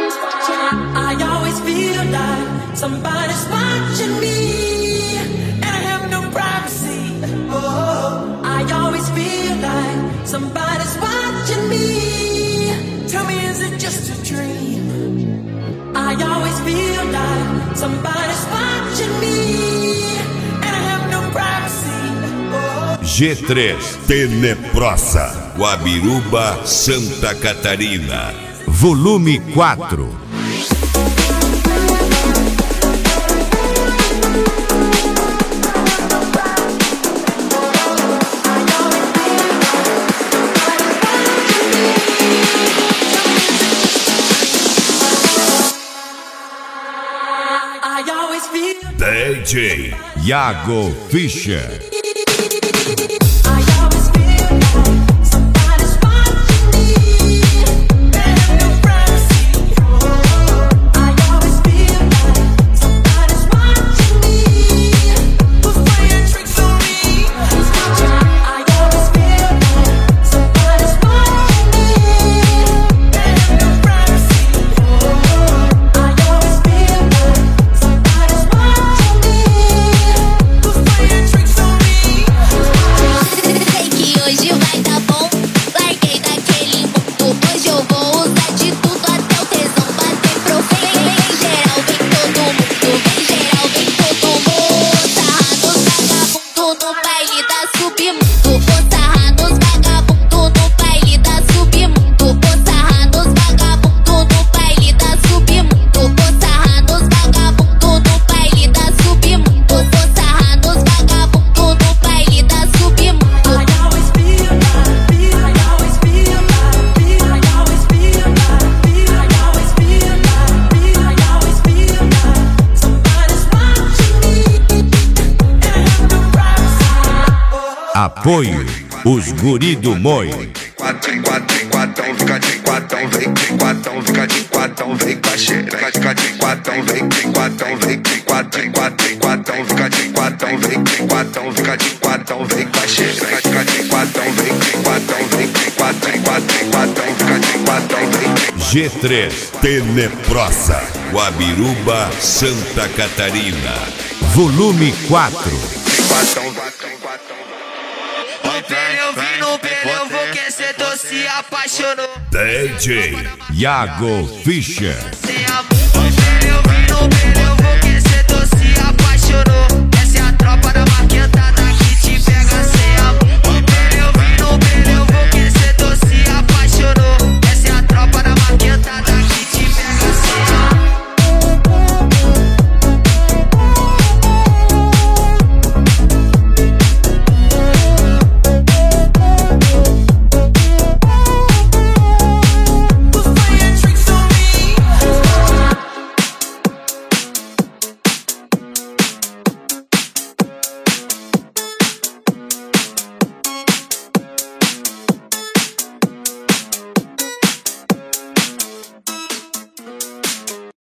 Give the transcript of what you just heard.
I always feel like somebody's watching me, and I have no privacy. Oh, I always feel like somebody's watching me. Tell me, is it just a dream? I always feel like somebody's watching me, and I have no privacy. Oh. G3 Teneprosa, Guabiruba, Santa Catarina. Volume 4. DJ Iago Fischer. Apoio, os guri do Moi. Fica de quatão, vem de quatão, fica de quatão, vem com a xereca. Fica de quatão, vem de quatão, vem de quatão, fica de quatão, vem de quatão, fica de quatão, vem com a xereca. Fica de quatão, vem de quatão, vem de quatão, fica de quatão, vem de G3 Teneprosa, Guabiruba, Santa Catarina. Volume 4. Eu vi no pneu, vou que cê tô se apaixonou. DJ Iago Fischer. Sem amor, eu vi no pneu, vou que cê tô se apaixonou. Essa é a tropa